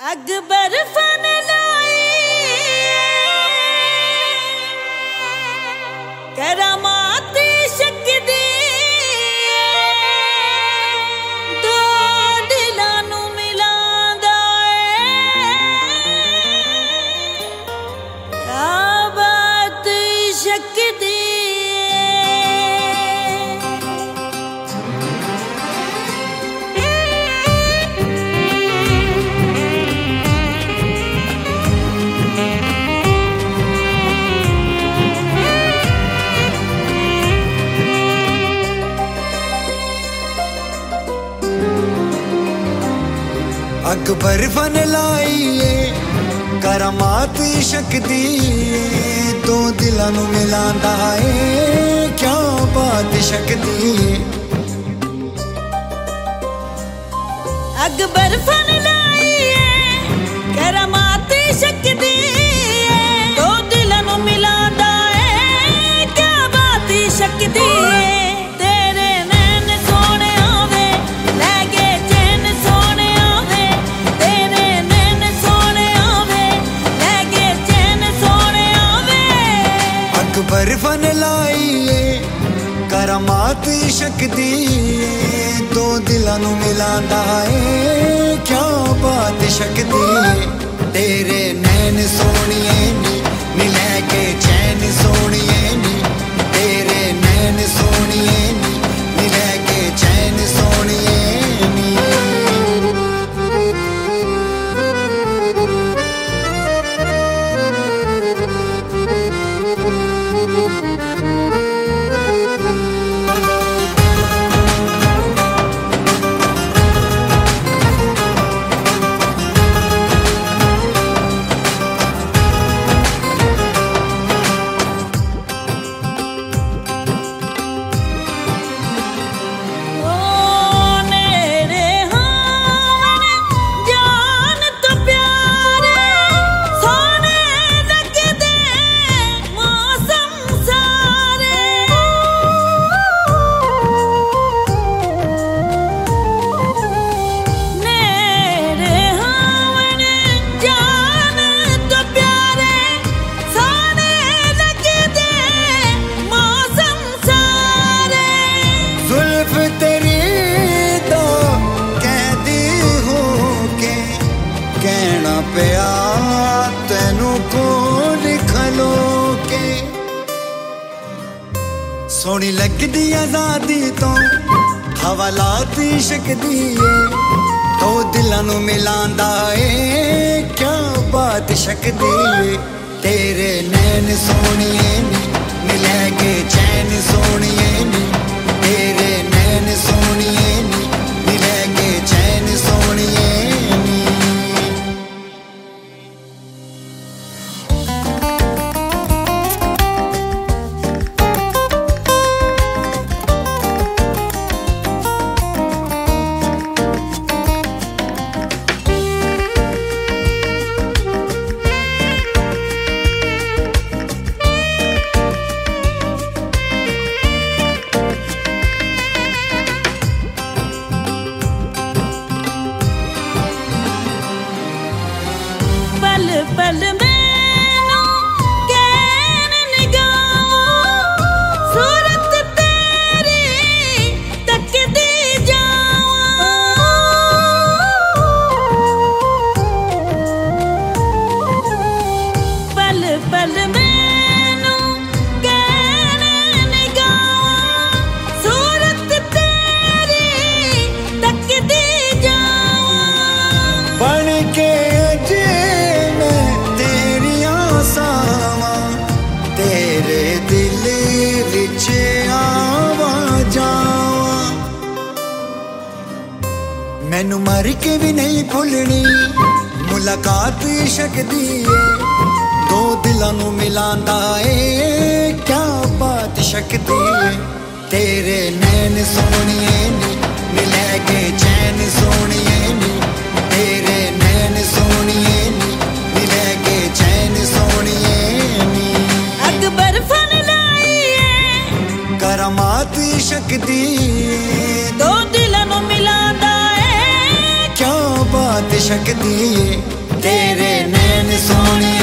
Akbar fun लाई करामात शक दी दो दिलां नू मिलांदा क्या बात शक दी अकबर फन लाइए करामात शक दी दो दिलां नू मिलांदा है क्या बात शक दी। अकबर फन लाइए करामात शक दी दो दिलां नू मिलांदा है क्या बात शक दी। अकबर फन लाइए करामात शक दी दो दिलां नू मिलांदा है क्या बात शक दी। तेरे नैन सोनिए नी लैके चैन सोनिए नी तेरे नैन सोनिए नी लैके चैन सोनिए नी। सोनी लगदी आजादी तो हवालात इश्क दी दो दिलां नू मिलांदा है क्या बात शक दी। तेरे नैन सोनिए नी लैके चैन सोनिए नी तेरे नैन सोनिए नी लैके चैन सोनिए नी। पल पल मैनू कैन निगाहां सूरत तेरी तकदी जावां। पल पल मैनू कैन निगाहां सूरत तेरी तकदी जावां। बन के तेरे दिल विच आवा जावा मैनू मर के भी नहीं भुलनी मुलाकात इश्क दी दो दिलां नू मिलांदा है क्या बात शक दी। तेरे नैन सोनिए नी लैके चैन सोनिए नी तेरे नैन सोनिए नी लैके चैन सोनिए नी। अकबर फन लाइए करामात शक दी दो दिलां नू मिलांदा है क्या बात शकदी ਏ तेरे नैन सोनिया